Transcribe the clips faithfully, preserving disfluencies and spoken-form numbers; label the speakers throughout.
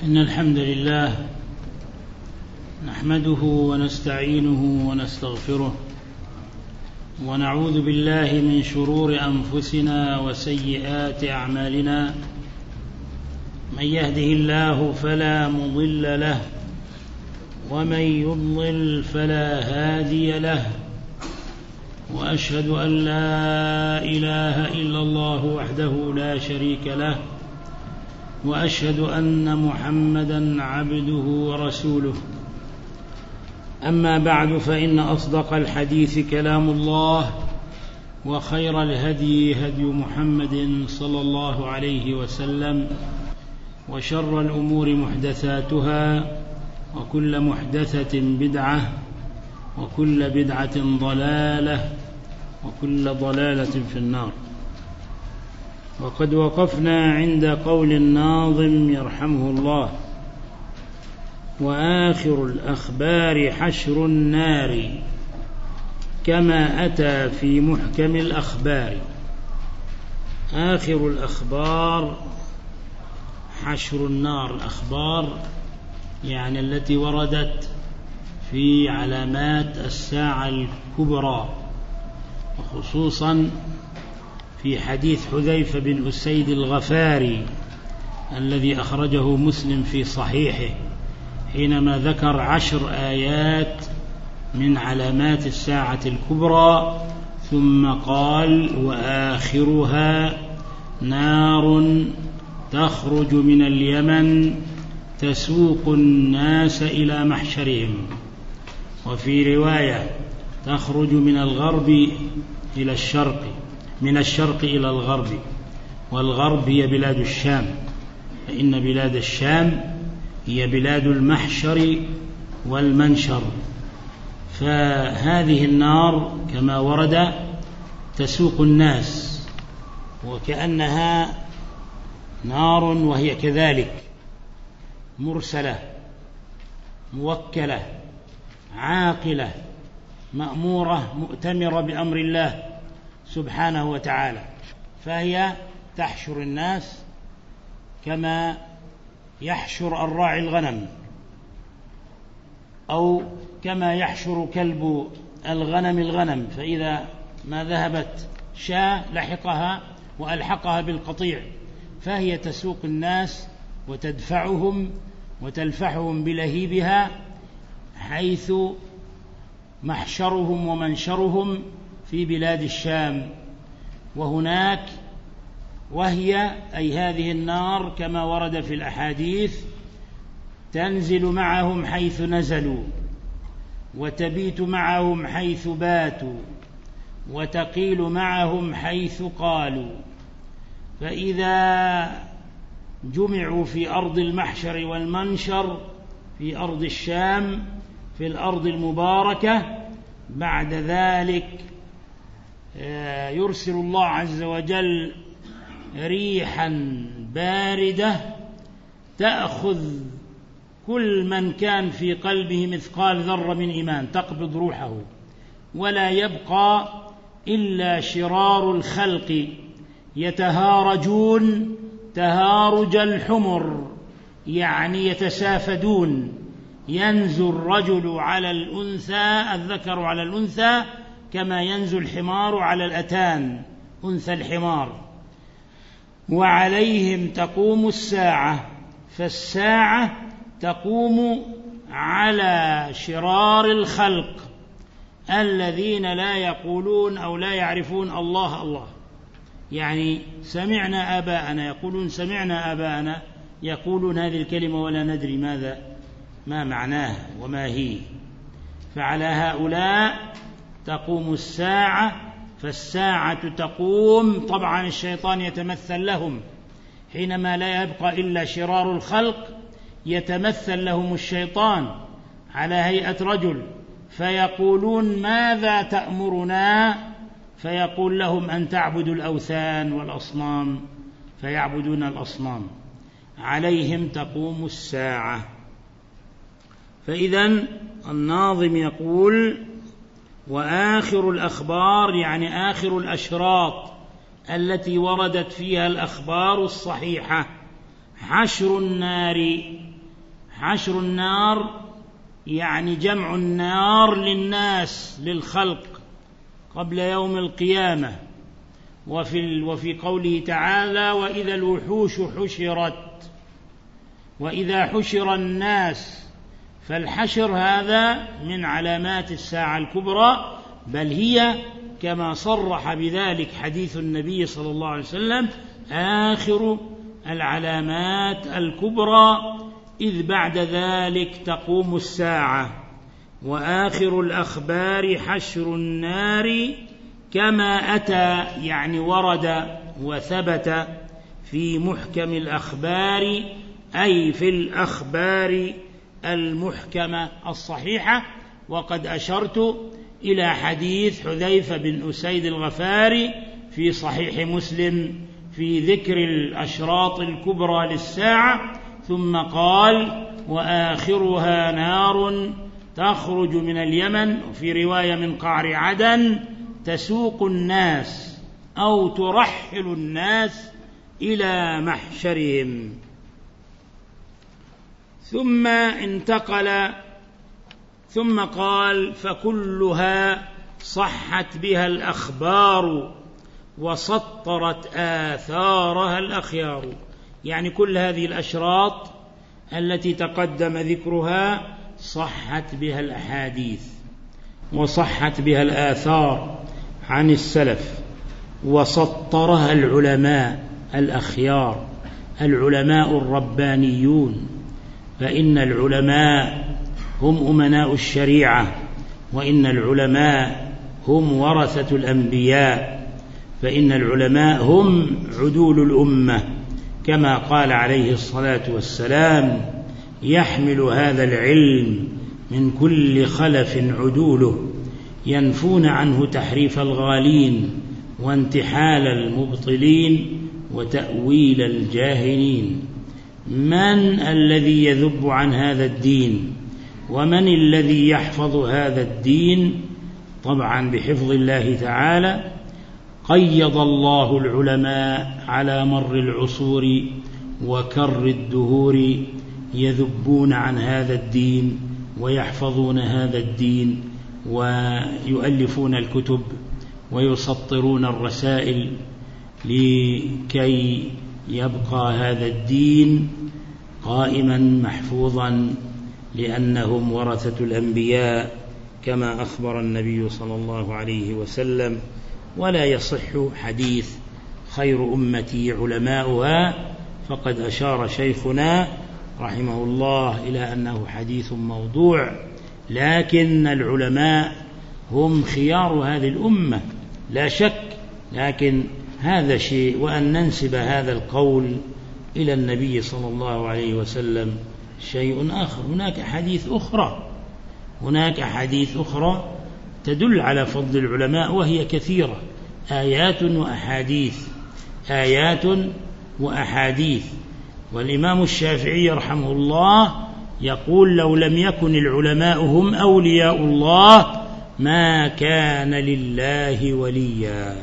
Speaker 1: إن الحمد لله نحمده ونستعينه ونستغفره ونعوذ بالله من شرور أنفسنا وسيئات أعمالنا. من يهده الله فلا مضل له ومن يضلل فلا هادي له، وأشهد أن لا إله إلا الله وحده لا شريك له، وأشهد أن محمدًا عبده ورسوله. أما بعد، فإن أصدق الحديث كلام الله، وخير الهدي هدي محمد صلى الله عليه وسلم، وشر الأمور محدثاتها، وكل محدثة بدعة، وكل بدعة ضلالة، وكل ضلالة في النار. وقد وقفنا عند قول الناظم يرحمه الله: وآخر الأخبار حشر النار كما أتى في محكم الأخبار. آخر الأخبار حشر النار. الأخبار يعني التي وردت في علامات الساعة الكبرى، وخصوصا في حديث حذيفة بن أسيد الغفاري الذي أخرجه مسلم في صحيحه، حينما ذكر عشر آيات من علامات الساعة الكبرى، ثم قال: وآخرها نار تخرج من اليمن تسوق الناس إلى محشرهم. وفي رواية: تخرج من الغرب إلى الشرق، من الشرق إلى الغرب، والغرب هي بلاد الشام، فإن بلاد الشام هي بلاد المحشر والمنشر. فهذه النار كما ورد تسوق الناس، وكأنها نار وهي كذلك مرسلة موكلة عاقلة مأمورة مؤتمرة بأمر الله سبحانه وتعالى، فهي تحشر الناس كما يحشر الراعي الغنم، أو كما يحشر كلب الغنم الغنم، فإذا ما ذهبت شاة لحقها وألحقها بالقطيع، فهي تسوق الناس وتدفعهم وتلفحهم بلهيبها حيث محشرهم ومنشرهم في بلاد الشام. وهناك وهي أي هذه النار كما ورد في الأحاديث تنزل معهم حيث نزلوا، وتبيت معهم حيث باتوا، وتقيل معهم حيث قالوا. فإذا جمعوا في أرض المحشر والمنشر في أرض الشام في الأرض المباركة، بعد ذلك يرسل الله عز وجل ريحا باردة تأخذ كل من كان في قلبه مثقال ذرة من إيمان، تقبض روحه، ولا يبقى إلا شرار الخلق يتهارجون تهارج الحمر، يعني يتسافدون. ينزل الرجل على الأنثى، الذكر على الأنثى، كما ينزل الحمار على الأتان، أنثى الحمار. وعليهم تقوم الساعة، فالساعة تقوم على شرار الخلق الذين لا يقولون أو لا يعرفون الله الله، يعني سمعنا آباءنا، يقولون سمعنا آباءنا يقولون هذه الكلمة ولا ندري ماذا ما معناه وما هي. فعلى هؤلاء تقوم الساعة، فالساعة تقوم. طبعا الشيطان يتمثل لهم حينما لا يبقى إلا شرار الخلق، يتمثل لهم الشيطان على هيئة رجل، فيقولون: ماذا تأمرنا؟ فيقول لهم: أن تعبدوا الأوثان والأصنام، فيعبدون الأصنام. عليهم تقوم الساعة. فإذن الناظم يقول: وآخر الأخبار يعني آخر الأشراط التي وردت فيها الأخبار الصحيحة حشر النار، حشر النار يعني جمع النار للناس للخلق قبل يوم القيامة. وفي, وفي قوله تعالى وإذا الوحوش حشرت، وإذا حشر الناس، فالحشر هذا من علامات الساعة الكبرى، بل هي كما صرح بذلك حديث النبي صلى الله عليه وسلم آخر العلامات الكبرى، إذ بعد ذلك تقوم الساعة. وآخر الأخبار حشر النار كما أتى، يعني ورد وثبت في محكم الأخبار، أي في الأخبار المحكمة الصحيحة. وقد أشرت إلى حديث حذيفة بن أسيد الغفاري في صحيح مسلم في ذكر الأشراط الكبرى للساعة، ثم قال وآخرها نار تخرج من اليمن، وفي رواية من قعر عدن، تسوق الناس أو ترحل الناس إلى محشرهم. ثم انتقل ثم قال فكلها صحت بها الأخبار وسطرت آثارها الأخيار، يعني كل هذه الأشراط التي تقدم ذكرها صحت بها الأحاديث وصحت بها الآثار عن السلف، وسطرها العلماء الأخيار العلماء الربانيون، فإن العلماء هم أمناء الشريعة، وإن العلماء هم ورثة الأنبياء، فإن العلماء هم عدول الأمة، كما قال عليه الصلاة والسلام يحمل هذا العلم من كل خلف عدوله، ينفون عنه تحريف الغالين وانتحال المبطلين وتأويل الجاهلين. من الذي يذب عن هذا الدين؟ ومن الذي يحفظ هذا الدين؟ طبعا بحفظ الله تعالى. قيض الله العلماء على مر العصور وكر الدهور، يذبون عن هذا الدين ويحفظون هذا الدين ويؤلفون الكتب ويسطرون الرسائل لكي يبقى هذا الدين قائما محفوظا، لأنهم ورثة الأنبياء كما أخبر النبي صلى الله عليه وسلم. ولا يصح حديث خير أمتي علماؤها، فقد أشار شيخنا رحمه الله إلى أنه حديث موضوع، لكن العلماء هم خيار هذه الأمة لا شك، لكن هذا شيء، وأن ننسب هذا القول إلى النبي صلى الله عليه وسلم شيء آخر. هناك حديث أخرى هناك حديث أخرى تدل على فضل العلماء، وهي كثيرة، آيات وأحاديث آيات وأحاديث. والإمام الشافعي رحمه الله يقول لو لم يكن العلماء هم أولياء الله ما كان لله وليا.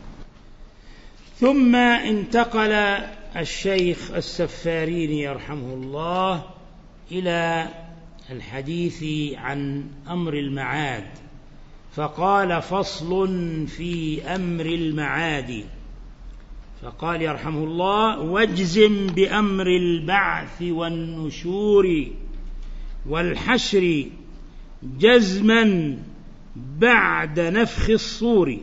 Speaker 1: ثم انتقل الشيخ السفاريني يرحمه الله إلى الحديث عن أمر المعاد، فقال فصل في أمر المعاد، فقال يرحمه الله واجزم بأمر البعث والنشور والحشر جزما بعد نفخ الصور.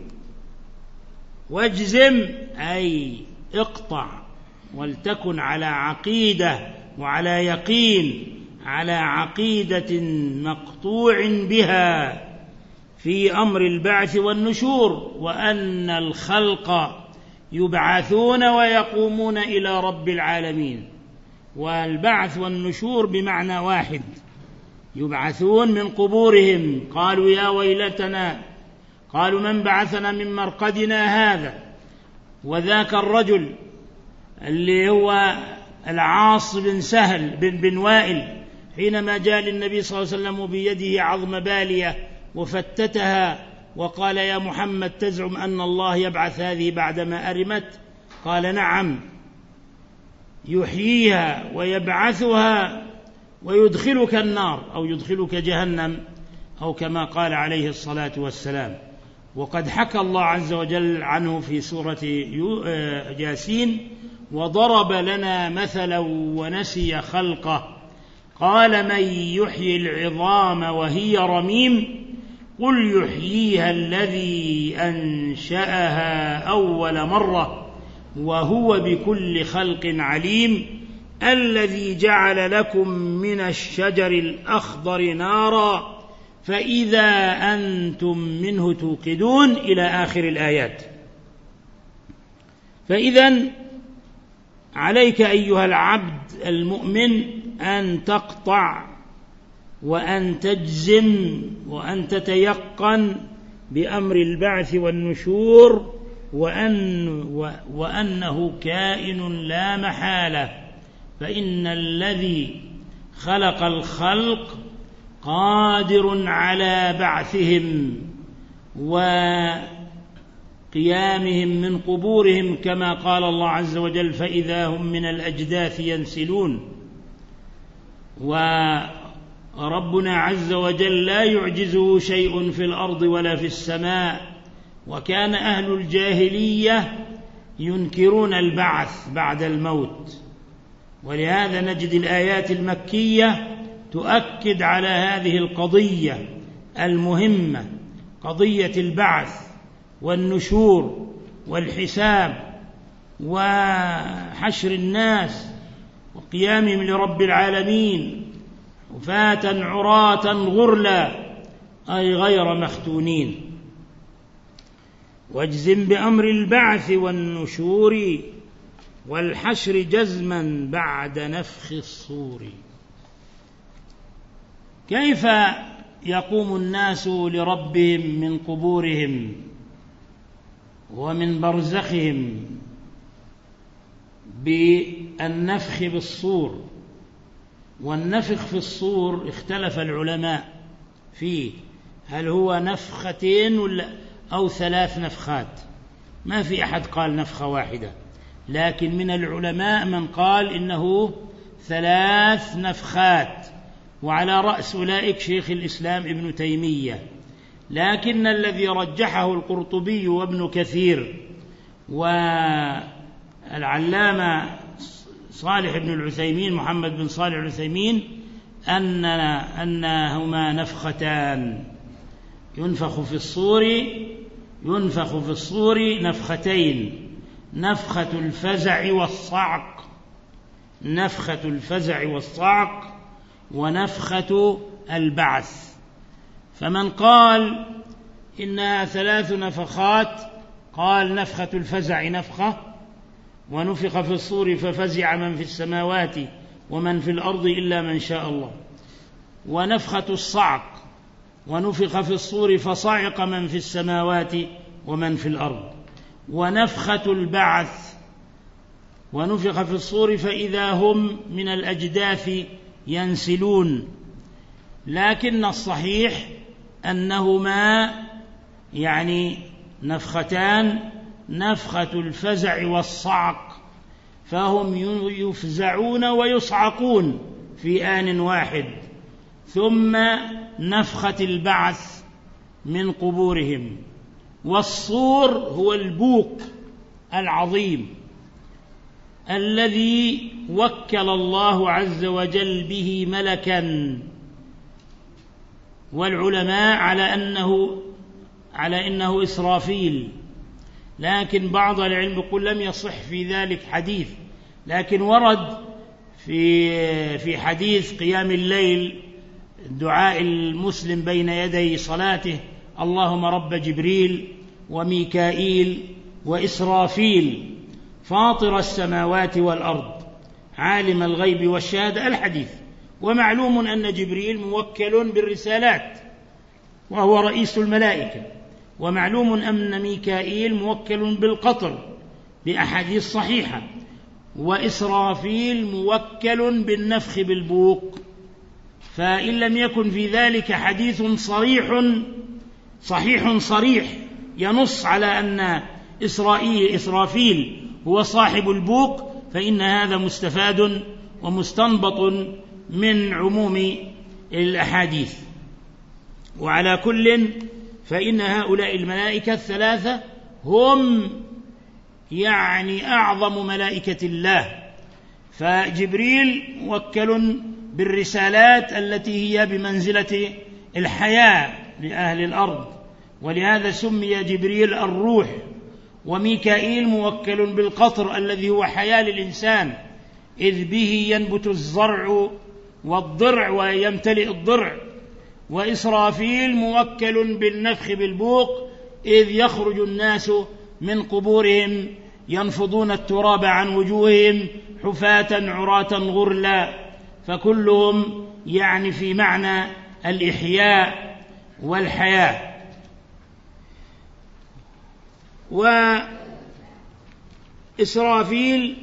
Speaker 1: واجزم أي اقطع، ولتكن على عقيدة وعلى يقين، على عقيدة مقطوع بها في أمر البعث والنشور، وأن الخلق يبعثون ويقومون إلى رب العالمين. والبعث والنشور بمعنى واحد، يبعثون من قبورهم، قالوا يا ويلتنا، قالوا من بعثنا من مرقدنا هذا. وذاك الرجل اللي هو العاص بن سهل بن, بن وائل حينما جاء للنبي صلى الله عليه وسلم بيده عظم بالية وفتتها وقال يا محمد تزعم أن الله يبعث هذه بعدما أرمت؟ قال نعم. يحييها ويبعثها ويدخلك النار أو يدخلك جهنم، أو كما قال عليه الصلاة والسلام. وقد حكى الله عز وجل عنه في سورة ياسين: وضرب لنا مثلا ونسي خلقه قال من يحيي العظام وهي رميم قل يحييها الذي أنشأها أول مرة وهو بكل خلق عليم الذي جعل لكم من الشجر الأخضر نارا فإذا أنتم منه توقدون إلى آخر الآيات. فإذن عليك أيها العبد المؤمن أن تقطع وأن تجزم وأن تتيقن بأمر البعث والنشور، وأن وأنه كائن لا محالة، فإن الذي خلق الخلق قادر على بعثهم وقيامهم من قبورهم، كما قال الله عز وجل: فإذا هم من الأجداث ينسلون. وربنا عز وجل لا يعجزه شيء في الأرض ولا في السماء، وكان أهل الجاهلية ينكرون البعث بعد الموت، ولهذا نجد الآيات المكية تؤكد على هذه القضية المهمة، قضية البعث والنشور والحساب وحشر الناس وقيامهم لرب العالمين حفاة عراة غرلا أي غير مختونين. واجزم بأمر البعث والنشور والحشر جزما بعد نفخ الصور. كيف يقوم الناس لربهم من قبورهم ومن برزخهم؟ بالنفخ بالصور. والنفخ في الصور اختلف العلماء فيه، هل هو نفختين أو ثلاث نفخات؟ ما في أحد قال نفخة واحدة، لكن من العلماء من قال إنه ثلاث نفخات، وعلى رأس أولئك شيخ الإسلام ابن تيمية. لكن الذي رجحه القرطبي وابن كثير والعلامة صالح بن العثيمين محمد بن صالح العثيمين أن أنهما نفختان، ينفخ في الصور ينفخ في الصور نفختين، نفخة الفزع والصعق نفخة الفزع والصعق ونفخة البعث. فمن قال إنها ثلاث نفخات قال نفخة الفزع نفخة، ونفخ في الصور ففزع من في السماوات ومن في الأرض إلا من شاء الله، ونفخة الصعق ونفخ في الصور فصعق من في السماوات ومن في الأرض، ونفخة البعث ونفخ في الصور فإذا هم من الأجداث ينسلون. لكن الصحيح أنهما يعني نفختان، نفخة الفزع والصعق، فهم يفزعون ويصعقون في آن واحد، ثم نفخة البعث من قبورهم. والصور هو البوق العظيم الذي وكل الله عز وجل به ملكا، والعلماء على أنه على أنه إسرافيل، لكن بعض العلم يقول لم يصح في ذلك حديث، لكن ورد في في حديث قيام الليل دعاء المسلم بين يدي صلاته: اللهم رب جبريل وميكائيل وإسرافيل فاطر السماوات والأرض عالم الغيب والشهادة، الحديث. ومعلوم أن جبريل موكل بالرسالات وهو رئيس الملائكة، ومعلوم أن ميكائيل موكل بالقطر بأحاديث صحيحة، وإسرافيل موكل بالنفخ بالبوق. فإن لم يكن في ذلك حديث صريح صحيح صريح ينص على أن إسرائيل إسرافيل هو صاحب البوق، فإن هذا مستفاد ومستنبط من عموم الأحاديث. وعلى كل فإن هؤلاء الملائكة الثلاثة هم يعني أعظم ملائكة الله، فجبريل موكل بالرسالات التي هي بمنزلة الحياة لأهل الأرض، ولهذا سمي جبريل الروح، وميكائيل موكل بالقطر الذي هو حياة للإنسان، إذ به ينبت الزرع والضرع ويمتلئ الضرع، وإسرافيل موكل بالنفخ بالبوق، إذ يخرج الناس من قبورهم ينفضون التراب عن وجوههم حفاة عراة غرلا، فكلهم يعني في معنى الإحياء والحياة. وإسرافيل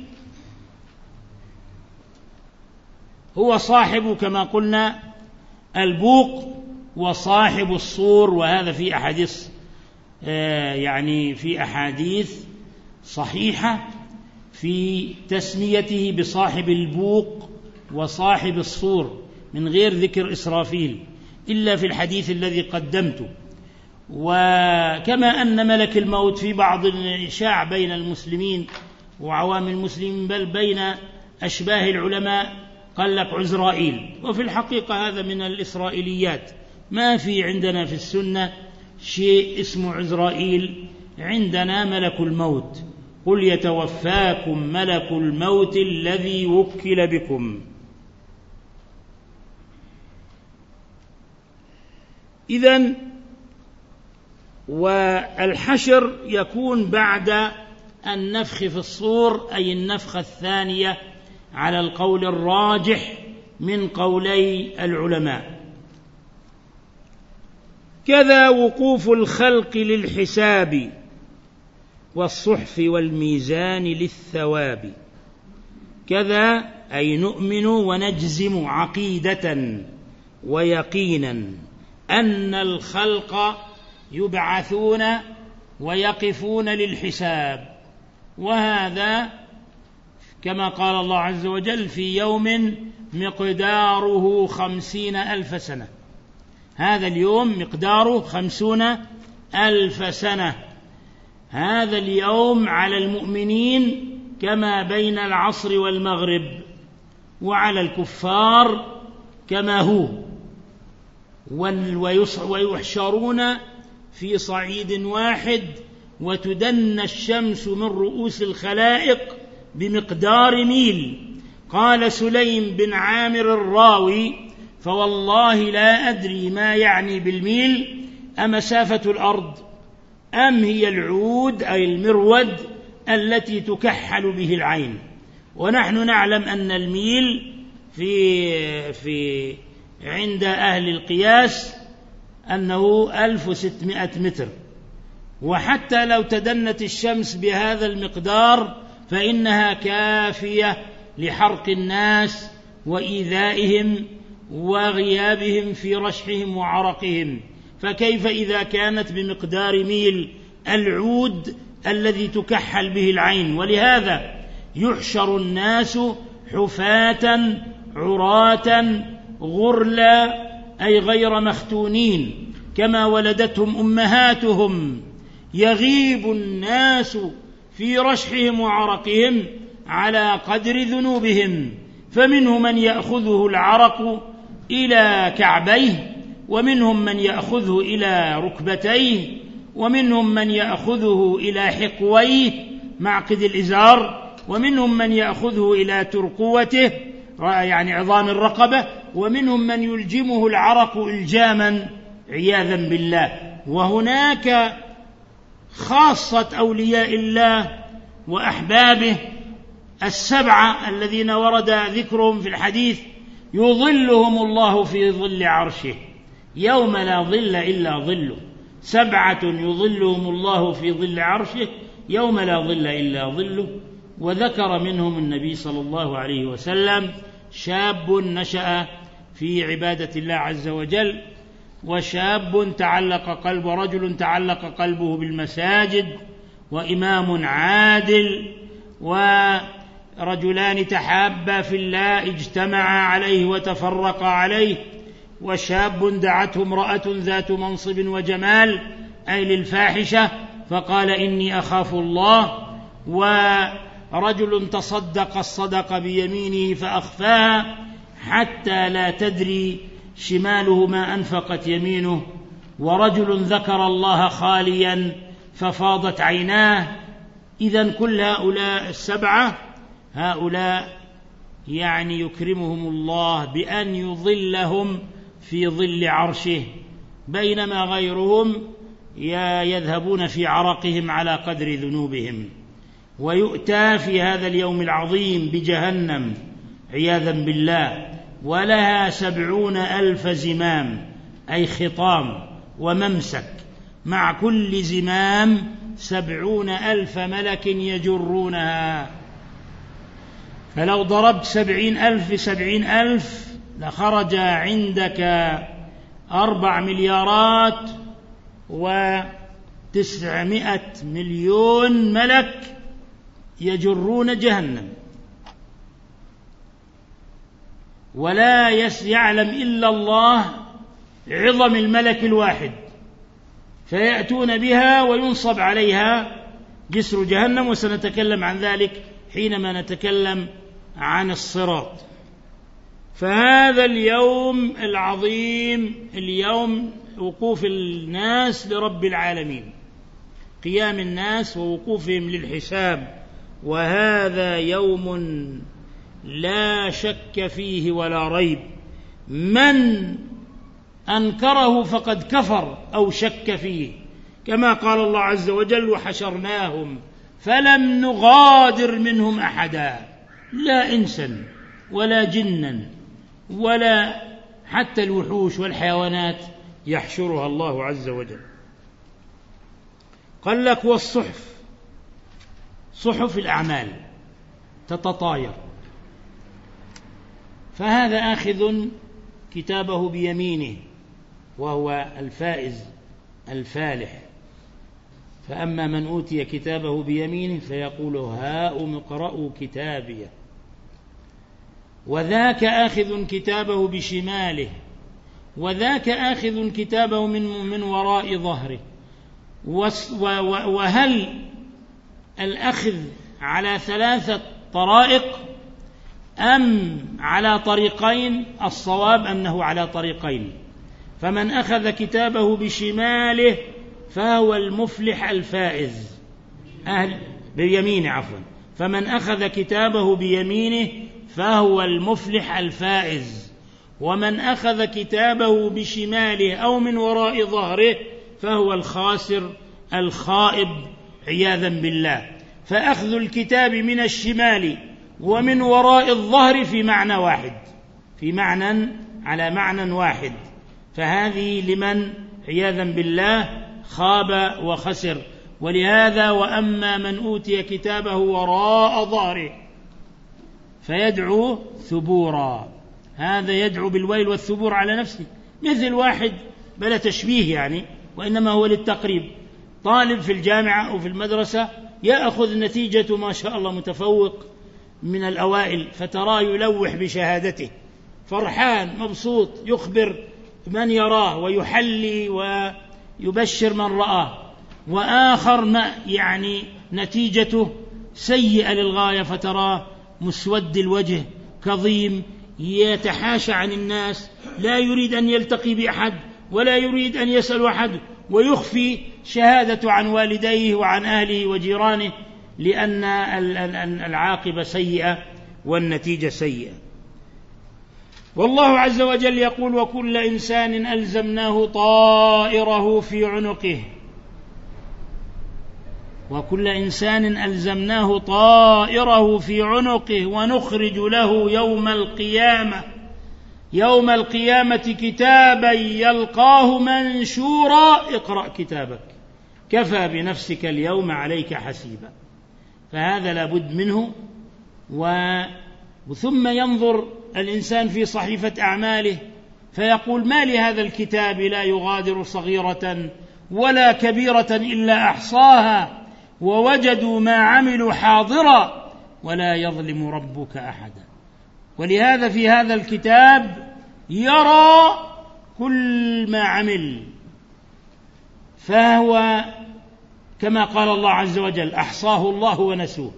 Speaker 1: هو صاحب كما قلنا البوق وصاحب الصور، وهذا في أحاديث يعني في أحاديث صحيحة في تسميته بصاحب البوق وصاحب الصور من غير ذكر إسرافيل إلا في الحديث الذي قدمته. وكما أن ملك الموت في بعض الشاع بين المسلمين وعوام المسلمين بل بين أشباه العلماء قال لك عزرائيل، وفي الحقيقة هذا من الإسرائيليات، ما في عندنا في السنة شيء اسمه عزرائيل، عندنا ملك الموت، قل يتوفاكم ملك الموت الذي وكل بكم. إذن والحشر يكون بعد النفخ في الصور، أي النفخة الثانية على القول الراجح من قولي العلماء. كذا وقوف الخلق للحساب والصحف والميزان للثواب. كذا أي نؤمن ونجزم عقيدة ويقينا أن الخلق يبعثون ويقفون للحساب، وهذا كما قال الله عز وجل في يوم مقداره خمسين ألف سنة، هذا اليوم مقداره خمسون ألف سنة. هذا اليوم على المؤمنين كما بين العصر والمغرب، وعلى الكفار كما هو، ويحشرون في صعيد واحد وتدنى الشمس من رؤوس الخلائق بمقدار ميل. قال سليم بن عامر الراوي: فوالله لا أدري ما يعني بالميل، أمسافة الأرض أم هي العود أي المرود التي تكحل به العين؟ ونحن نعلم أن الميل في في عند أهل القياس أنه ألف وستمائة متر، وحتى لو تدنت الشمس بهذا المقدار فإنها كافية لحرق الناس وإيذائهم وغيابهم في رشحهم وعرقهم، فكيف إذا كانت بمقدار ميل العود الذي تكحل به العين؟ ولهذا يحشر الناس حفاة عراة غرلا أي غير مختونين كما ولدتهم أمهاتهم، يغيب الناس في رشحهم وعرقهم على قدر ذنوبهم، فمنهم من يأخذه العرق إلى كعبيه، ومنهم من يأخذه إلى ركبتيه، ومنهم من يأخذه إلى حقويه معقد الإزار، ومنهم من يأخذه إلى ترقوته يعني عظام الرقبة، ومنهم من يلجمه العرق إلجاما عياذا بالله. وهناك خاصة أولياء الله وأحبابه السبعة الذين ورد ذكرهم في الحديث يظلهم الله في ظل عرشه يوم لا ظل إلا ظله، سبعة يظلهم الله في ظل عرشه يوم لا ظل إلا ظله. وذكر منهم النبي صلى الله عليه وسلم: شاب نشأ في عبادة الله عز وجل، وشاب تعلق قلب رجل تعلق قلبه بالمساجد، وإمام عادل، رجلان تحابا في الله اجتمعا عليه وتفرقا عليه، وشاب دعته امرأة ذات منصب وجمال أي للفاحشة فقال إني أخاف الله، ورجل تصدق الصدق بيمينه فأخفاها حتى لا تدري شماله ما أنفقت يمينه، ورجل ذكر الله خاليا ففاضت عيناه. إذن كل هؤلاء السبعة هؤلاء يعني يكرمهم الله بأن يظلهم في ظل عرشه، بينما غيرهم يذهبون في عرقهم على قدر ذنوبهم. ويؤتى في هذا اليوم العظيم بجهنم عياذا بالله، ولها سبعون ألف زمام أي خطام وممسك، مع كل زمام سبعون ألف ملك يجرونها. فلو ضربت سبعين ألف بسبعين ألف لخرج عندك أربع مليارات وتسعمائة مليون ملك يجرون جهنم، ولا يعلم إلا الله عظم الملك الواحد، فيأتون بها وينصب عليها جسر جهنم، وسنتكلم عن ذلك حينما نتكلم عن الصراط. فهذا اليوم العظيم، اليوم وقوف الناس لرب العالمين، قيام الناس ووقوفهم للحساب، وهذا يوم لا شك فيه ولا ريب. من أنكره فقد كفر أو شك فيه، كما قال الله عز وجل وحشرناهم فلم نغادر منهم أحدا، لا إنسا ولا جنا ولا حتى الوحوش والحيوانات يحشرها الله عز وجل. قال لك والصحف، صحف الأعمال تتطاير، فهذا آخذ كتابه بيمينه وهو الفائز الفالح، فأما من أوتي كتابه بيمينه فيقول هاؤم اقرءوا كتابيه، وذاك آخذ كتابه بشماله، وذاك آخذ كتابه من من وراء ظهره. وهل الأخذ على ثلاثة طرائق أم على طريقين؟ الصواب أنه على طريقين. فمن أخذ كتابه بشماله فهو المفلح الفائز، أهل بيمينه عفوا، فمن أخذ كتابه بيمينه فهو المفلح الفائز، ومن أخذ كتابه بشماله أو من وراء ظهره فهو الخاسر الخائب عياذا بالله. فأخذ الكتاب من الشمال ومن وراء الظهر في معنى واحد، في معنى على معنى واحد، فهذه لمن عياذا بالله خاب وخسر. ولهذا وأما من أوتي كتابه وراء ظهره فيدعو ثبورا، هذا يدعو بالويل والثبور على نفسه، مثل واحد بلا تشبيه يعني، وإنما هو للتقريب، طالب في الجامعة أو في المدرسة يأخذ نتيجة ما شاء الله متفوق من الأوائل، فتراه يلوح بشهادته فرحان مبسوط، يخبر من يراه ويحلي ويبشر من رآه، وآخر ما يعني نتيجته سيئة للغاية، فتراه مسود الوجه كظيم يتحاشى عن الناس، لا يريد أن يلتقي بأحد ولا يريد أن يسأل أحد، ويخفي شهادة عن والديه وعن أهله وجيرانه، لأن العاقبة سيئة والنتيجة سيئة. والله عز وجل يقول وكل إنسان ألزمناه طائره في عنقه، وكل إنسان ألزمناه طائره في عنقه ونخرج له يوم القيامة يوم القيامة كتابا يلقاه منشورا اقرأ كتابك كفى بنفسك اليوم عليك حسيبا. فهذا لابد منه. وثم ينظر الإنسان في صحيفة أعماله فيقول ما لهذا الكتاب لا يغادر صغيرة ولا كبيرة إلا أحصاها ووجدوا ما عملوا حاضرا ولا يظلم ربك أحدا. ولهذا في هذا الكتاب يرى كل ما عمل، فهو كما قال الله عز وجل أحصاه الله ونسوه.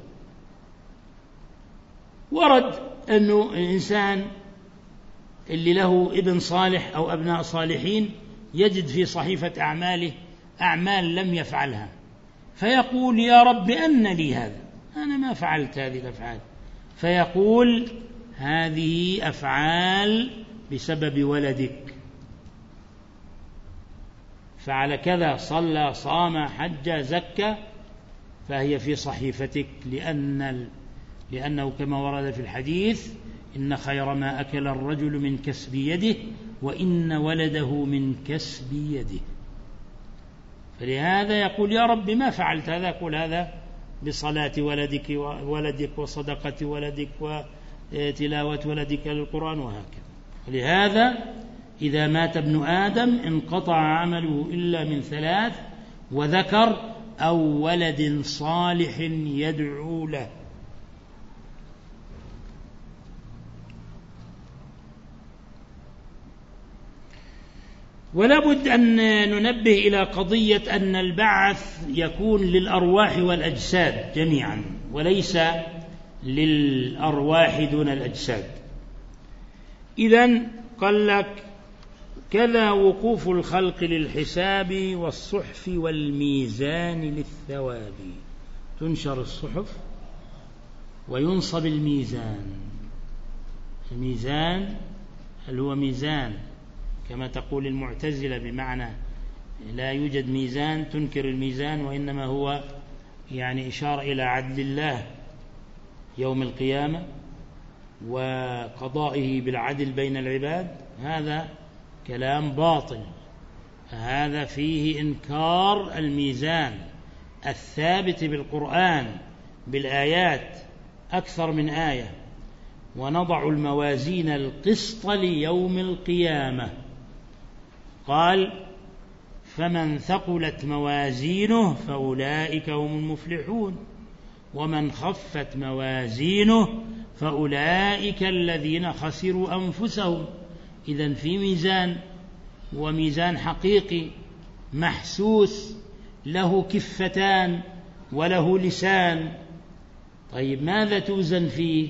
Speaker 1: ورد أنه الإنسان اللي له ابن صالح أو أبناء صالحين يجد في صحيفة أعماله أعمال لم يفعلها، فيقول يا رب أن لي هذا، أنا ما فعلت هذه الأفعال، فيقول هذه أفعال بسبب ولدك، فعل كذا، صلى، صام، حج، زكى، فهي في صحيفتك، لأن لأنه كما ورد في الحديث إن خير ما أكل الرجل من كسب يده وإن ولده من كسب يده. فلهذا يقول يا رب ما فعلت هذا، يقول هذا بصلاة ولدك وولدك وصدقة ولدك وتلاوة ولدك للقرآن وهكذا. ولهذا إذا مات ابن آدم انقطع عمله إلا من ثلاث: وذكر أو ولد صالح يدعو له. ولا بد أن ننبه إلى قضية أن البعث يكون للأرواح والأجساد جميعا، وليس للأرواح دون الأجساد. إذن قال لك كذا وقوف الخلق للحساب والصحف والميزان للثواب. تنشر الصحف وينصب الميزان. الميزان هل هو ميزان كما تقول المعتزلة، بمعنى لا يوجد ميزان، تنكر الميزان، وإنما هو يعني إشارة إلى عدل الله يوم القيامة وقضائه بالعدل بين العباد. هذا كلام باطل، هذا فيه إنكار الميزان الثابت بالقرآن بالآيات أكثر من آية: ونضع الموازين القسط ليوم القيامة. قال فمن ثقلت موازينه فأولئك هم المفلحون، ومن خفت موازينه فأولئك الذين خسروا أنفسهم. إذن في ميزان، وميزان حقيقي محسوس له كفتان وله لسان. طيب ماذا توزن فيه؟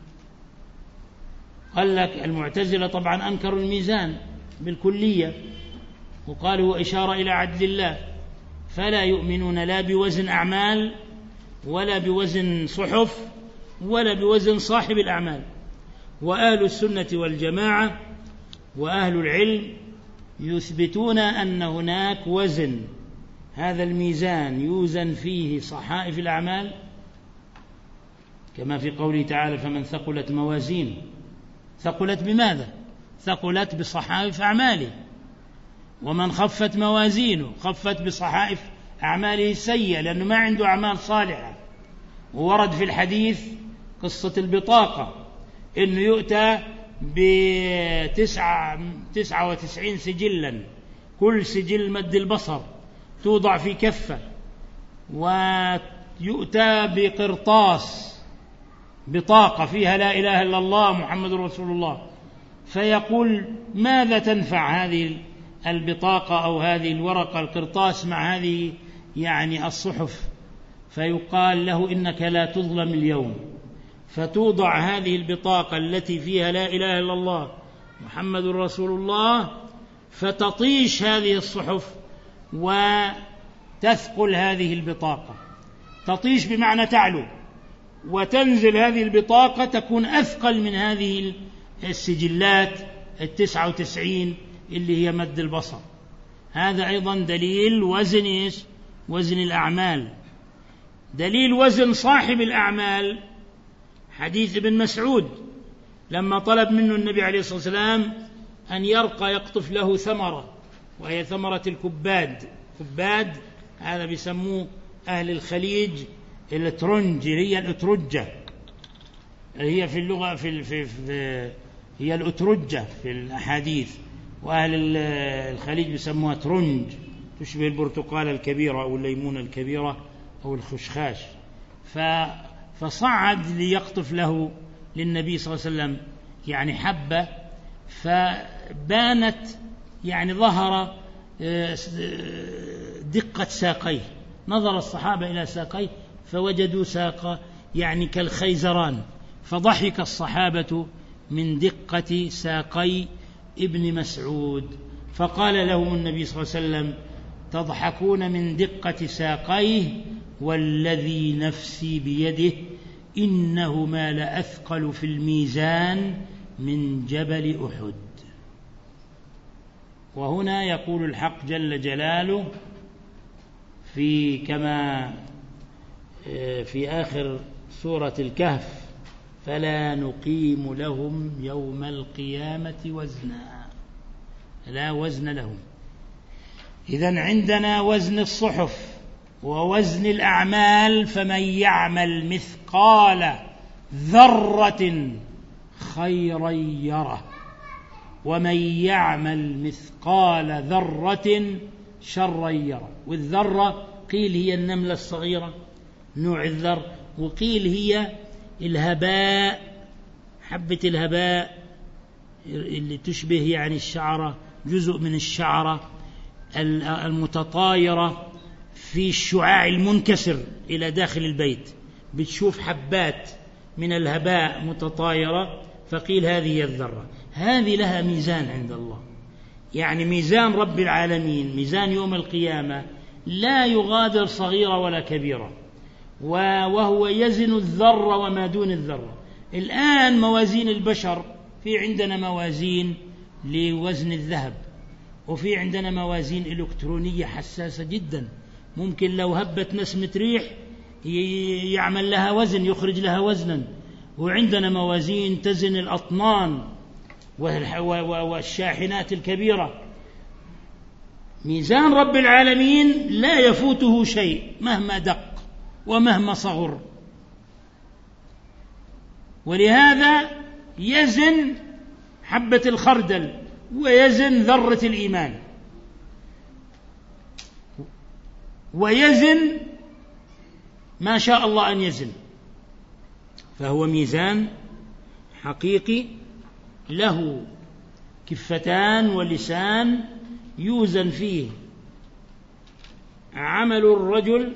Speaker 1: قال لك المعتزلة طبعا أنكروا الميزان بالكلية وقالوا إشارة إلى عدل الله، فلا يؤمنون لا بوزن أعمال ولا بوزن صحف ولا بوزن صاحب الأعمال. وأهل السنة والجماعة وأهل العلم يثبتون أن هناك وزن، هذا الميزان يوزن فيه صحائف الأعمال كما في قوله تعالى فمن ثقلت موازين. ثقلت بماذا؟ ثقلت بصحائف أعماله. ومن خفت موازينه خفت بصحائف أعماله السيئة، لأنه ما عنده أعمال صالحة. وورد في الحديث قصة البطاقة إنه يؤتى بتسعة تسعة وتسعين سجلا، كل سجل مد البصر، توضع في كفة، ويؤتى بقرطاس بطاقة فيها لا إله إلا الله محمد رسول الله، فيقول ماذا تنفع هذه البطاقة أو هذه الورقة القرطاس مع هذه يعني الصحف؟ فيقال له إنك لا تظلم اليوم. فتوضع هذه البطاقة التي فيها لا إله إلا الله محمد رسول الله، فتطيش هذه الصحف وتثقل هذه البطاقة. تطيش بمعنى تعلو، وتنزل هذه البطاقة تكون أثقل من هذه السجلات التسعة وتسعين اللي هي مد البصر. هذا أيضا دليل وزن إيش؟ وزن الأعمال. دليل وزن صاحب الأعمال حديث ابن مسعود لما طلب منه النبي عليه الصلاة والسلام أن يرقى يقطف له ثمرة، وهي ثمرة الكباد. كباد هذا بيسموه أهل الخليج الاترنج، هي الأترجة، هي في اللغة في, في, في هي الأترجة في الأحاديث، وأهل الخليج بيسموها ترنج، تشبه البرتقالة الكبيرة أو الليمون الكبيرة أو الخشخاش. فصعد ليقطف له للنبي صلى الله عليه وسلم يعني حبة، فبانت يعني ظهر دقة ساقيه، نظر الصحابة إلى ساقيه فوجدوا ساق يعني كالخيزران، فضحك الصحابة من دقة ساقي ابن مسعود، فقال لهم النبي صلى الله عليه وسلم: تضحكون من دقة ساقيه والذي نفسي بيده إنهما لأثقل في الميزان من جبل أحد. وهنا يقول الحق جل جلاله في كما في آخر سورة الكهف: فلا نقيم لهم يوم القيامة وزنا، لا وزن لهم. إذن عندنا وزن الصحف ووزن الأعمال، فمن يعمل مثقال ذرة خيرا يره ومن يعمل مثقال ذرة شرا يره. والذرة قيل هي النملة الصغيرة نوع الذر، وقيل هي الهباء، حبة الهباء اللي تشبه يعني الشعرة، جزء من الشعرة المتطايرة في الشعاع المنكسر إلى داخل البيت، بتشوف حبات من الهباء متطايرة، فقيل هذه هي الذرة. هذه لها ميزان عند الله، يعني ميزان رب العالمين، ميزان يوم القيامة لا يغادر صغيرة ولا كبيرة، وهو يزن الذرة وما دون الذرة. الآن موازين البشر، في عندنا موازين لوزن الذهب، وفي عندنا موازين إلكترونية حساسة جدا، ممكن لو هبت نسمة ريح يعمل لها وزن، يخرج لها وزنا. وعندنا موازين تزن الأطنان والشاحنات الكبيرة. ميزان رب العالمين لا يفوته شيء مهما دق ومهما صغر، ولهذا يزن حبة الخردل ويزن ذرة الإيمان ويزن ما شاء الله أن يزن. فهو ميزان حقيقي له كفتان ولسان يوزن فيه عمل الرجل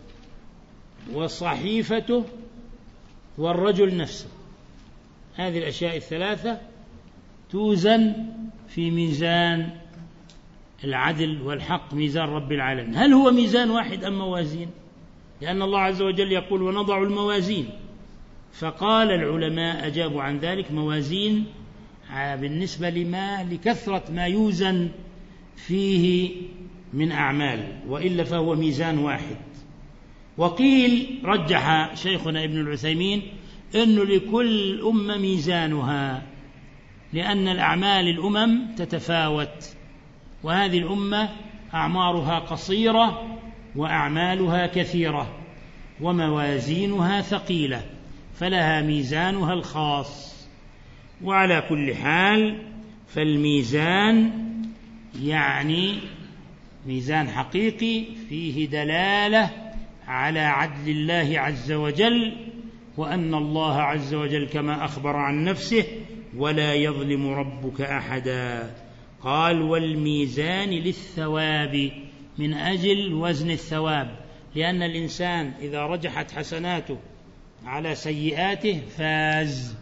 Speaker 1: وصحيفته والرجل نفسه. هذه الأشياء الثلاثة توزن في ميزان العدل والحق، ميزان رب العالمين. هل هو ميزان واحد أم موازين؟ لأن الله عز وجل يقول: ونضع الموازين. فقال العلماء أجابوا عن ذلك: موازين بالنسبة لما لكثرة ما يوزن فيه من أعمال، وإلا فهو ميزان واحد. وقيل رجح شيخنا ابن العثيمين أنه لكل أمة ميزانها، لأن الأعمال الأمم تتفاوت، وهذه الأمة أعمارها قصيرة وأعمالها كثيرة وموازينها ثقيلة، فلها ميزانها الخاص. وعلى كل حال فالميزان يعني ميزان حقيقي فيه دلالة على عدل الله عز وجل، وأن الله عز وجل كما أخبر عن نفسه: ولا يظلم ربك أحدا. قال: والميزان للثواب، من أجل وزن الثواب، لأن الإنسان إذا رجحت حسناته على سيئاته فاز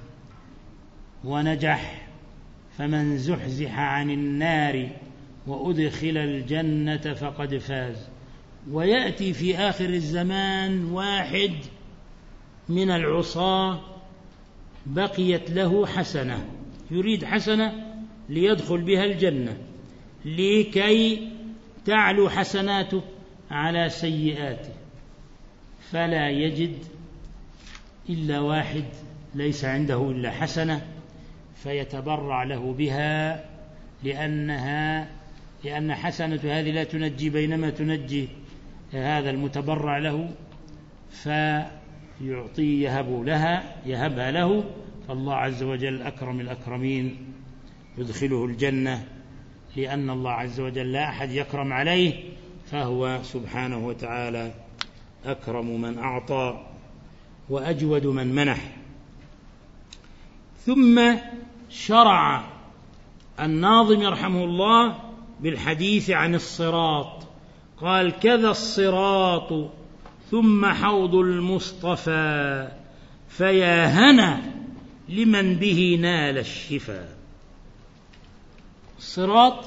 Speaker 1: ونجح. فمن زحزح عن النار وأدخل الجنة فقد فاز. ويأتي في آخر الزمان واحد من العصاة بقيت له حسنة، يريد حسنة ليدخل بها الجنة، لكي تعلو حسناته على سيئاته، فلا يجد إلا واحد ليس عنده إلا حسنة، فيتبرع له بها، لأنها لأن حسنة هذه لا تنجي بينما تنجي هذا المتبرع له، فيعطي يهب لها يهبها له. فالله عز وجل أكرم الأكرمين يدخله الجنة، لأن الله عز وجل لا أحد يكرم عليه، فهو سبحانه وتعالى أكرم من أعطى. وأجود من منح. ثم شرع الناظم رحمه الله بالحديث عن الصراط، قال: كذا الصراط ثم حوض المصطفى، فيا هنا لمن به نال الشفاء. الصراط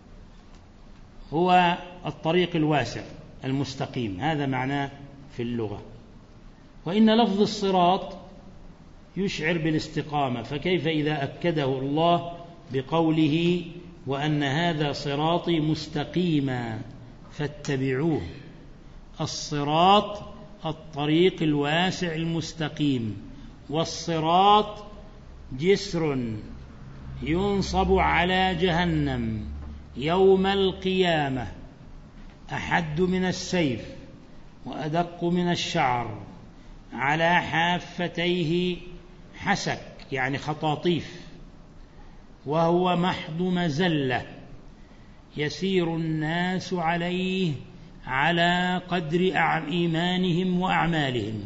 Speaker 1: هو الطريق الواسع المستقيم، هذا معناه في اللغة، وإن لفظ الصراط يشعر بالاستقامة، فكيف إذا أكده الله بقوله: وأن هذا صراطي مستقيما فاتبعوه. الصراط الطريق الواسع المستقيم، والصراط جسر ينصب على جهنم يوم القيامة، أحد من السيف وأدق من الشعر، على حافتيه حسك يعني خطاطيف، وهو محض مزلة يسير الناس عليه على قدر إيمانهم وأعمالهم،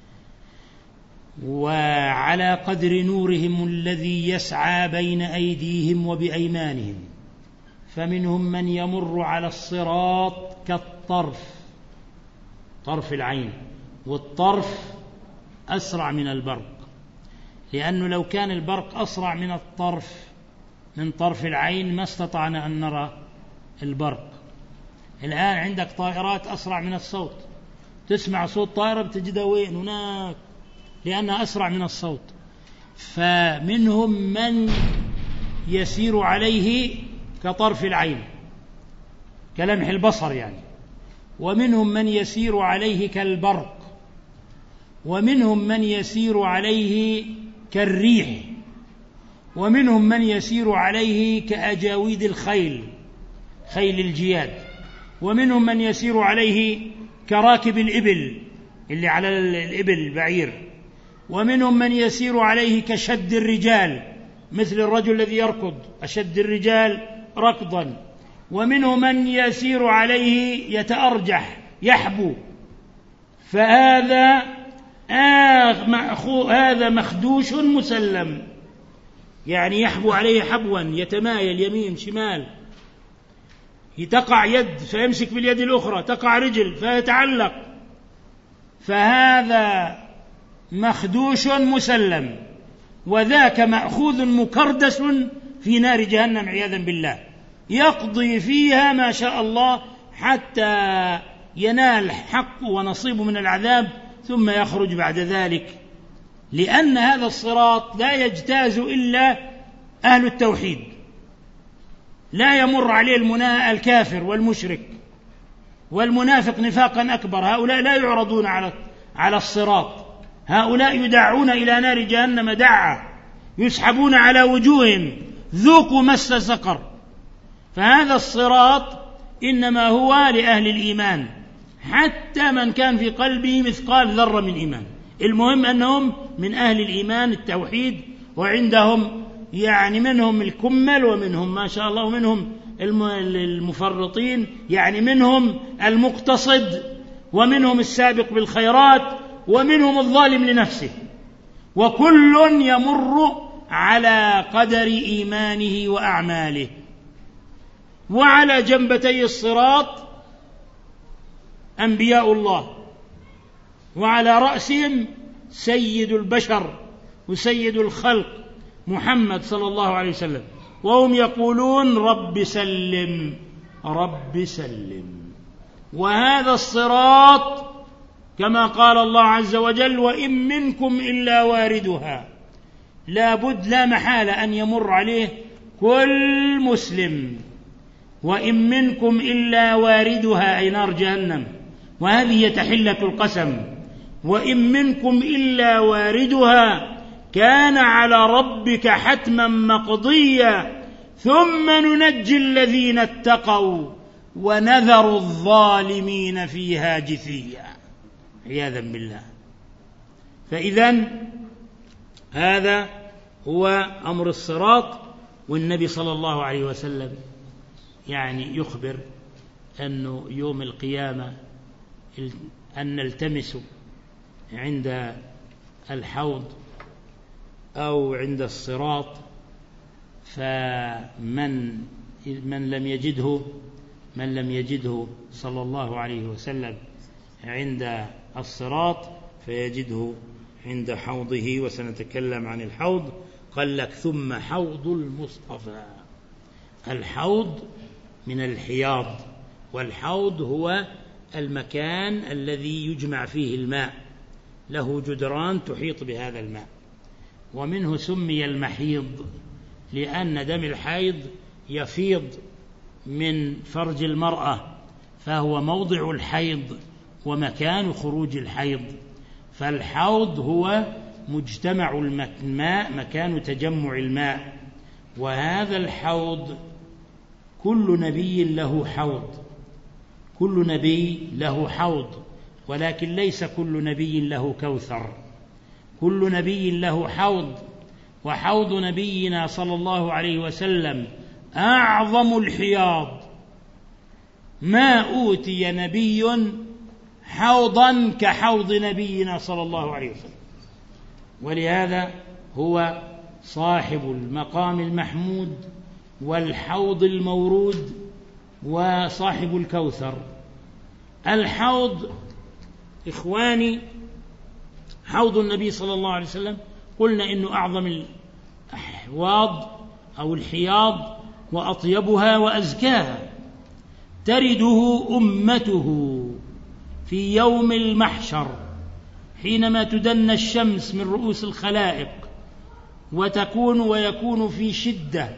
Speaker 1: وعلى قدر نورهم الذي يسعى بين أيديهم وبأيمانهم. فمنهم من يمر على الصراط كالطرف، طرف العين، والطرف أسرع من البرق، لأنه لو كان البرق أسرع من الطرف من طرف العين ما استطعنا أن نرى البرق. الآن عندك طائرات أسرع من الصوت، تسمع صوت طائرة بتجدها وين؟ هناك، لأنها أسرع من الصوت. فمنهم من يسير عليه كطرف العين كلمح البصر يعني، ومنهم من يسير عليه كالبرق، ومنهم من يسير عليه كالريح، ومنهم من يسير عليه كأجاويد الخيل، خيل الجياد، ومنهم من يسير عليه كراكب الإبل اللي على الإبل البعير، ومنهم من يسير عليه كشد الرجال مثل الرجل الذي يركض، أشد الرجال ركضا، ومنهم من يسير عليه يتأرجح يحبو. فهذا آه هذا مخدوش مسلم، يعني يحبو عليه حبوا، يتمايل يمين شمال، تقع يد فيمسك باليد الأخرى، تقع رجل فيتعلق. فهذا مخدوش مسلم، وذاك مأخوذ مكردس في نار جهنم عياذا بالله، يقضي فيها ما شاء الله حتى ينال حق ونصيب من العذاب، ثم يخرج بعد ذلك. لأن هذا الصراط لا يجتاز إلا أهل التوحيد، لا يمر عليه المنا الكافر والمشرك والمنافق نفاقا أكبر، هؤلاء لا يعرضون على على الصراط، هؤلاء يدعون إلى نار جهنم دعا، يسحبون على وجوههم، ذوقوا مس سقر. فهذا الصراط إنما هو لأهل الإيمان، حتى من كان في قلبه مثقال ذرة من إيمان، المهم أنهم من أهل الإيمان التوحيد، وعندهم يعني منهم الكمل، ومنهم ما شاء الله، ومنهم المفرطين، يعني منهم المقتصد، ومنهم السابق بالخيرات، ومنهم الظالم لنفسه، وكل يمر على قدر إيمانه وأعماله. وعلى جنبتي الصراط أنبياء الله، وعلى رأسهم سيد البشر وسيد الخلق محمد صلى الله عليه وسلم، وهم يقولون: رب سلم رب سلم. وهذا الصراط كما قال الله عز وجل: وإن منكم إلا واردها، لا بد لا محالة أن يمر عليه كل مسلم. وإن منكم إلا واردها أي نار جهنم، وهذه هي تحلة القسم. وإن منكم إلا واردها كان على ربك حتما مقضيا، ثم ننجي الذين اتقوا ونذر الظالمين فيها جثيا، عياذا بالله. فإذن هذا هو أمر الصراط. والنبي صلى الله عليه وسلم يعني يخبر أنه يوم القيامة أن نلتمس عند الحوض أو عند الصراط، فمن من لم يجده من لم يجده صلى الله عليه وسلم عند الصراط فيجده عند حوضه، وسنتكلم عن الحوض. قال لك ثم حوض المصطفى. الحوض من الحياض، والحوض هو المكان الذي يجمع فيه الماء، له جدران تحيط بهذا الماء، ومنه سمي المحيض لأن دم الحيض يفيض من فرج المرأة، فهو موضع الحيض ومكان خروج الحيض. فالحوض هو مجتمع الماء، مكان تجمع الماء. وهذا الحوض كل نبي له حوض، كل نبي له حوض، ولكن ليس كل نبي له كوثر. كل نبي له حوض، وحوض نبينا صلى الله عليه وسلم أعظم الحياض. ما أوتي نبي حوضا كحوض نبينا صلى الله عليه وسلم، ولهذا هو صاحب المقام المحمود والحوض المورود وصاحب الكوثر. الحوض إخواني، حوض النبي صلى الله عليه وسلم قلنا إنه أعظم الأحواض أو الحياض وأطيبها وأزكاها، ترده أمته في يوم المحشر حينما تدنى الشمس من رؤوس الخلائق وتكون ويكون في شدة،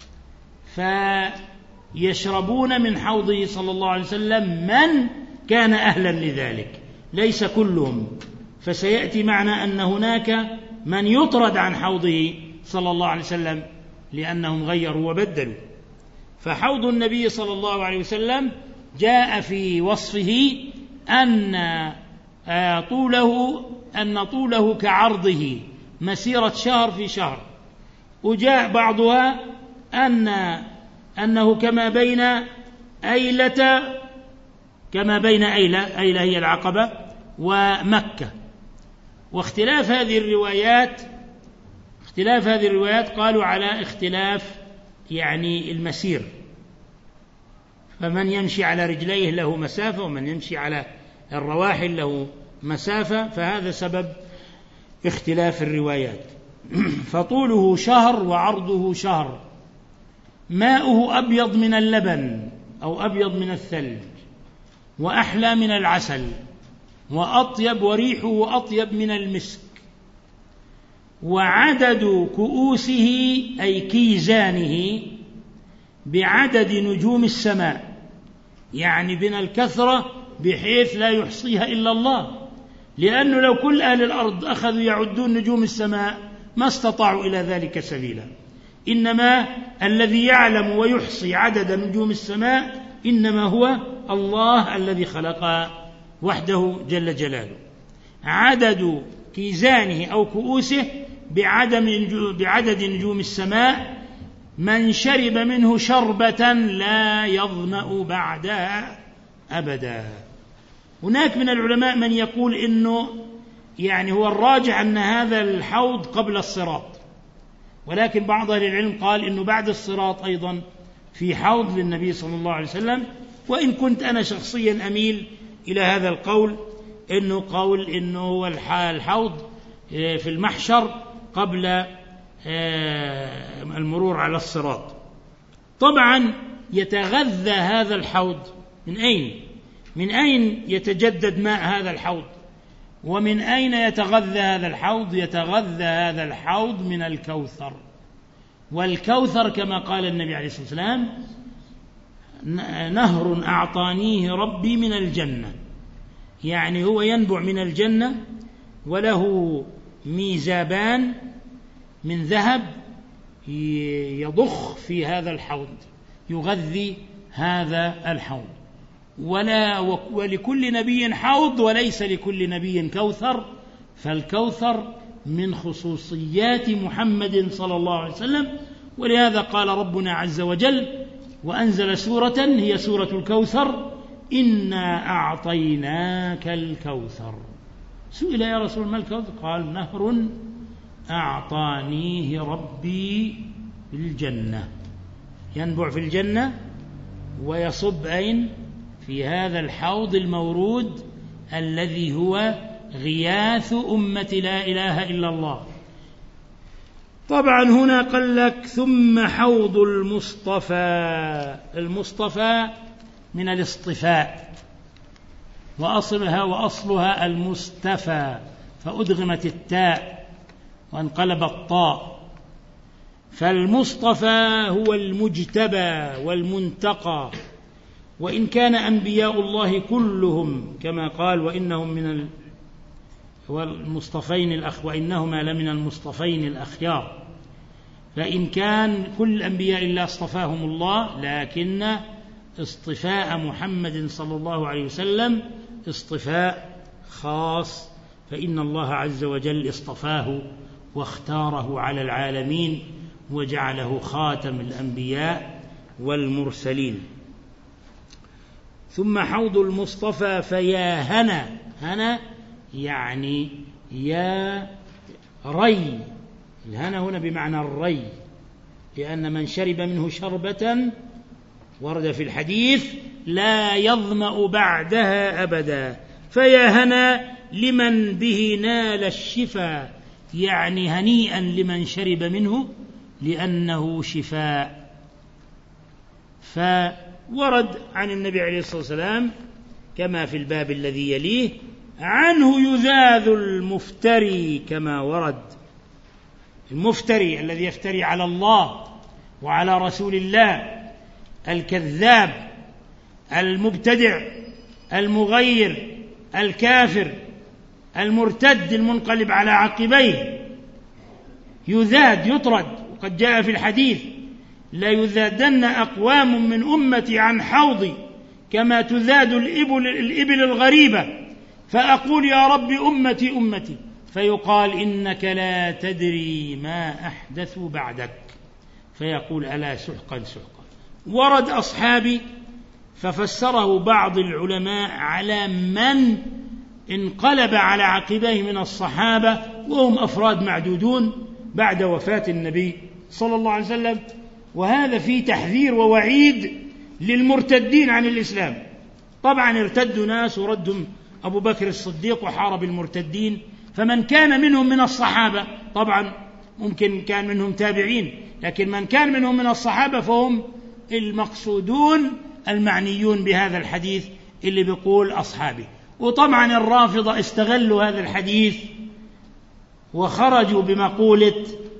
Speaker 1: فيشربون من حوضه صلى الله عليه وسلم من كان أهلا لذلك، ليس كلهم. فسيأتي معنا أن هناك من يطرد عن حوضه صلى الله عليه وسلم لأنهم غيروا وبدلوا. فحوض النبي صلى الله عليه وسلم جاء في وصفه أن طوله أن طوله كعرضه مسيرة شهر في شهر، وجاء بعضها أن أنه كما بين أيلة كما بين أيلة أيلة هي العقبة ومكة. واختلاف هذه الروايات اختلاف هذه الروايات قالوا على اختلاف يعني المسير، فمن يمشي على رجليه له مسافة ومن يمشي على الرواحل له مسافة، فهذا سبب اختلاف الروايات. فطوله شهر وعرضه شهر، ماؤه أبيض من اللبن أو أبيض من الثلج، وأحلى من العسل، وأطيب وريحه أطيب من المسك. وعدد كؤوسه أي كيزانه بعدد نجوم السماء، يعني من الكثرة بحيث لا يحصيها إلا الله، لأنه لو كل أهل الأرض أخذوا يعدون نجوم السماء ما استطاعوا إلى ذلك سبيلا. إنما الذي يعلم ويحصي عدد نجوم السماء إنما هو الله الذي خلقها وحده جل جلاله. عدد كيزانه أو كؤوسه بعدد نجوم السماء، من شرب منه شربة لا يظمأ بعدها أبدا. هناك من العلماء من يقول إنه يعني هو الراجع أن هذا الحوض قبل الصراط، ولكن بعض أهل العلم قال إنه بعد الصراط أيضا في حوض للنبي صلى الله عليه وسلم. وإن كنت أنا شخصيا أميل إلى هذا القول، إنه قول إنه هو الحوض في المحشر قبل المرور على الصراط. طبعا يتغذى هذا الحوض من أين؟ من أين يتجدد ماء هذا الحوض؟ ومن أين يتغذى هذا الحوض؟ يتغذى هذا الحوض من الكوثر. والكوثر كما قال النبي عليه الصلاة والسلام نهر أعطانيه ربي من الجنة، يعني هو ينبع من الجنة، وله ميزابان من ذهب يضخ في هذا الحوض يغذي هذا الحوض. ولا ولكل نبي حوض وليس لكل نبي كوثر، فالكوثر من خصوصيات محمد صلى الله عليه وسلم. ولهذا قال ربنا عز وجل وأنزل سورة هي سورة الكوثر إنا أعطيناك الكوثر. سئل يا رسول ما الكوثر؟ قال نهر أعطانيه ربي في الجنة، ينبع في الجنة ويصب أين؟ في هذا الحوض المورود الذي هو غياث أمة لا إله إلا الله. طبعا هنا قال لك ثم حوض المصطفى. المصطفى من الاصطفاء، وأصلها وأصلها المستفى، فأدغمت التاء وانقلب الطاء. فالمصطفى هو المجتبى والمنتقى، وإن كان أنبياء الله كلهم كما قال وإنهم من المصطفين الأخ وإنهما لمن المصطفين الأخيار، فإن كان كل أنبياء الله اصطفاهم الله، لكن اصطفاء محمد صلى الله عليه وسلم اصطفاء خاص، فإن الله عز وجل اصطفاه واختاره على العالمين وجعله خاتم الأنبياء والمرسلين. ثم حوض المصطفى فيا هنا، هنا يعني يا ري، الهنا هنا بمعنى الري، لأن من شرب منه شربة ورد في الحديث لا يظمأ بعدها أبدا. فيا هنا لمن به نال الشفاء، يعني هنيئا لمن شرب منه لأنه شفاء. فورد عن النبي عليه الصلاة والسلام كما في الباب الذي يليه عنه يذاذ المفتري، كما ورد المفتري الذي يفتري على الله وعلى رسول الله، الكذاب المبتدع المغير الكافر المرتد المنقلب على عقبيه، يذاد يطرد. وقد جاء في الحديث لا يذادن أقوام من أمتي عن حوضي كما تذاد الإبل, الإبل الغريبة، فأقول يا رب أمتي أمتي، فيقال إنك لا تدري ما أحدثوا بعدك، فيقول ألا سحقا سحقا. ورد أصحابي ففسره بعض العلماء على من انقلب على عقبيه من الصحابة وهم أفراد معدودون بعد وفاة النبي صلى الله عليه وسلم، وهذا فيه تحذير ووعيد للمرتدين عن الإسلام. طبعا ارتدوا ناس وردهم أبو بكر الصديق وحارب المرتدين، فمن كان منهم من الصحابة، طبعا ممكن كان منهم تابعين، لكن من كان منهم من الصحابة فهم المقصودون المعنيون بهذا الحديث اللي بيقول أصحابي. وطبعا الرافضة استغلوا هذا الحديث وخرجوا بمقولة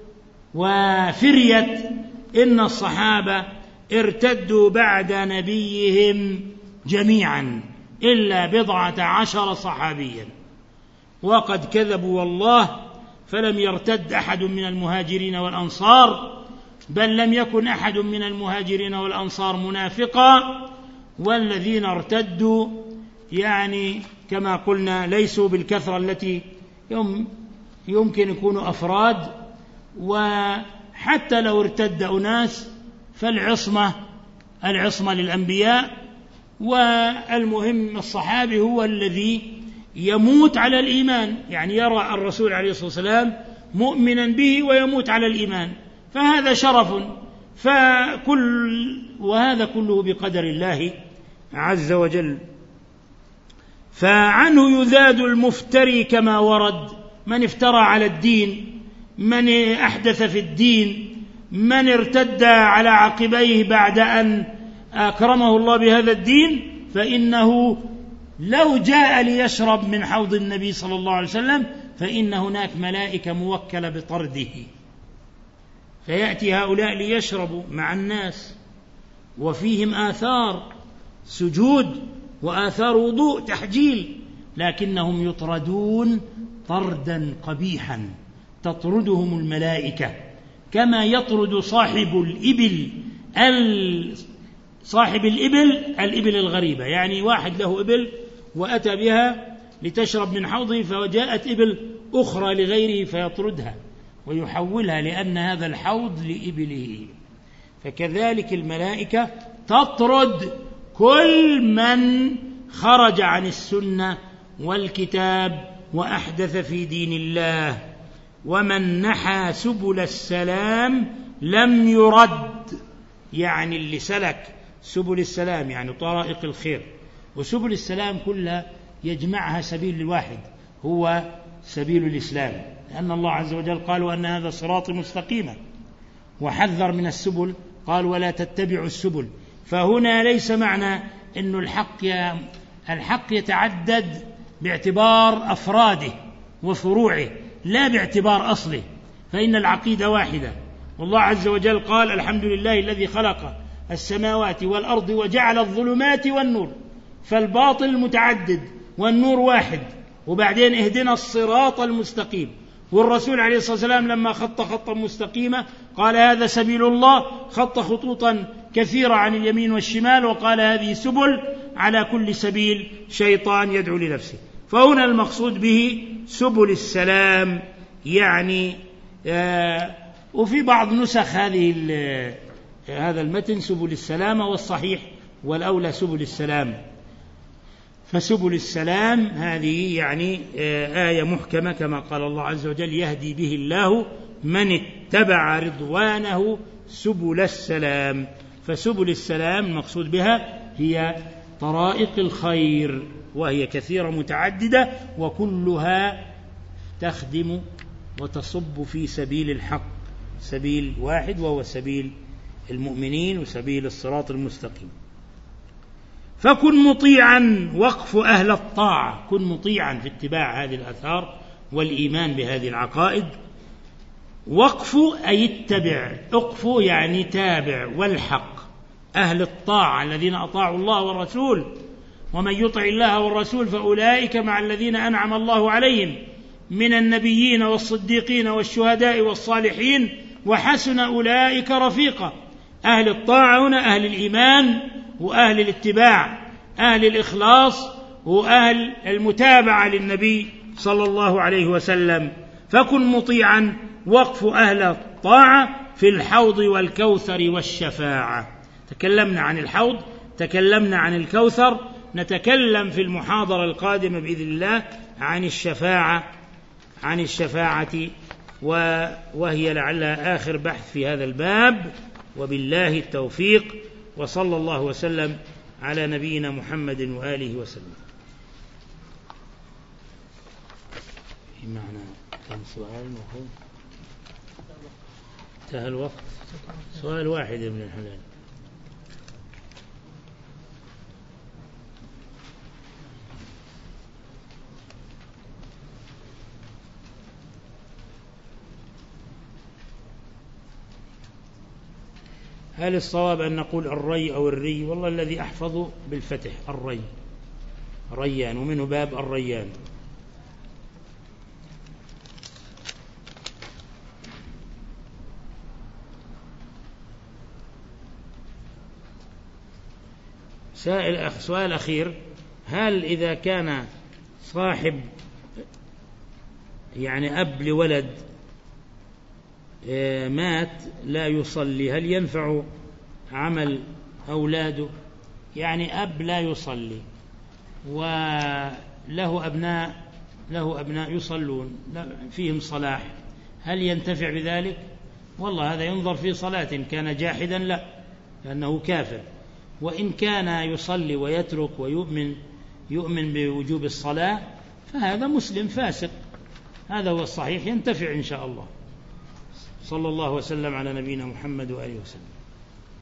Speaker 1: وفرية إن الصحابة ارتدوا بعد نبيهم جميعا إلا بضعة عشر صحابيا، وقد كذبوا والله، فلم يرتد أحد من المهاجرين والأنصار، بل لم يكن أحد من المهاجرين والأنصار منافقا، والذين ارتدوا يعني كما قلنا ليسوا بالكثرة التي يمكن يكونوا أفراد، وحتى لو ارتد أناس فالعصمة العصمة للأنبياء، والمهم الصحابي هو الذي يموت على الإيمان، يعني يرى الرسول عليه الصلاة والسلام مؤمنا به ويموت على الإيمان، فهذا شرف. فكل وهذا كله بقدر الله عز وجل. فعنه يذاد المفتري كما ورد، من افترى على الدين، من أحدث في الدين، من ارتد على عقبيه بعد أن أكرمه الله بهذا الدين، فإنه لو جاء ليشرب من حوض النبي صلى الله عليه وسلم فإن هناك ملائكة موكلة بطرده، فيأتي هؤلاء ليشربوا مع الناس، وفيهم آثار سجود وآثار وضوء تحجيل، لكنهم يطردون طردا قبيحا، تطردهم الملائكة كما يطرد صاحب الإبل صاحب الإبل الإبل الغريبة، يعني واحد له إبل وأتى بها لتشرب من حوضه، فجاءت إبل أخرى لغيره فيطردها ويحولها لأن هذا الحوض لإبله. فكذلك الملائكة تطرد كل من خرج عن السنة والكتاب وأحدث في دين الله، ومن نحى سبل السلام لم يرد. يعني اللي سلك سبل السلام يعني طرائق الخير، وسبل السلام كلها يجمعها سبيل الواحد هو سبيل الإسلام، لأن الله عز وجل قال وأن هذا صراط مستقيما، وحذر من السبل قال ولا تتبعوا السبل. فهنا ليس معنى أن الحق الحق يتعدد باعتبار أفراده وفروعه لا باعتبار أصله، فإن العقيدة واحدة. والله عز وجل قال الحمد لله الذي خلق السماوات والأرض وجعل الظلمات والنور، فالباطل متعدد والنور واحد. وبعدين اهدنا الصراط المستقيم، والرسول عليه الصلاة والسلام لما خط خطا مستقيمة قال هذا سبيل الله، خط خطوطا كثيرة عن اليمين والشمال وقال هذه سبل، على كل سبيل شيطان يدعو لنفسه. فهنا المقصود به سبل السلام يعني آه وفي بعض نسخ هذه هذا المتن سبل السلام، والصحيح والأولى سبل السلام. فسبل السلام هذه يعني آية محكمة كما قال الله عز وجل يهدي به الله من اتبع رضوانه سبل السلام. فسبل السلام المقصود بها هي طرائق الخير، وهي كثيرة متعددة وكلها تخدم وتصب في سبيل الحق، سبيل واحد وهو سبيل المؤمنين وسبيل الصراط المستقيم. فكن مطيعا وقف أهل الطاعة، كن مطيعا في اتباع هذه الآثار والإيمان بهذه العقائد. وقف أي اتبع، اقف يعني تابع، والحق أهل الطاعة الذين أطاعوا الله والرسول، ومن يطع الله والرسول فأولئك مع الذين أنعم الله عليهم من النبيين والصديقين والشهداء والصالحين وحسن أولئك رفيقا. أهل الطاعة هنا أهل الإيمان وأهل الاتباع، أهل الإخلاص وأهل المتابعة للنبي صلى الله عليه وسلم. فكن مطيعا وقف أهل الطاعة في الحوض والكوثر والشفاعة. تكلمنا عن الحوض، تكلمنا عن الكوثر، نتكلم في المحاضرة القادمة بإذن الله عن الشفاعة عن الشفاعة وهي لعلها آخر بحث في هذا الباب. وبالله التوفيق، وصلى الله وسلم على نبينا محمد وآله وسلم. في معنى كم سؤال مفهوم؟ انتهى الوقت. سؤال واحد يا ابن الحلال. هل الصواب أن نقول الري أو الري؟ والله الذي أحفظه بالفتح الري، ريان، ومنه باب الريان. سائل سؤال أخير: هل إذا كان صاحب يعني أب لولد مات لا يصلي، هل ينفع عمل أولاده؟ يعني أب لا يصلي وله أبناء له أبناء يصلون فيهم صلاح، هل ينتفع بذلك؟ والله هذا ينظر في صلاة، إن كان جاحدا لا، لأنه كافر، وإن كان يصلي ويترك ويؤمن يؤمن بوجوب الصلاة فهذا مسلم فاسق. هذا هو الصحيح، ينتفع إن شاء الله. صلى الله وسلم على نبينا محمد وآله وسلم.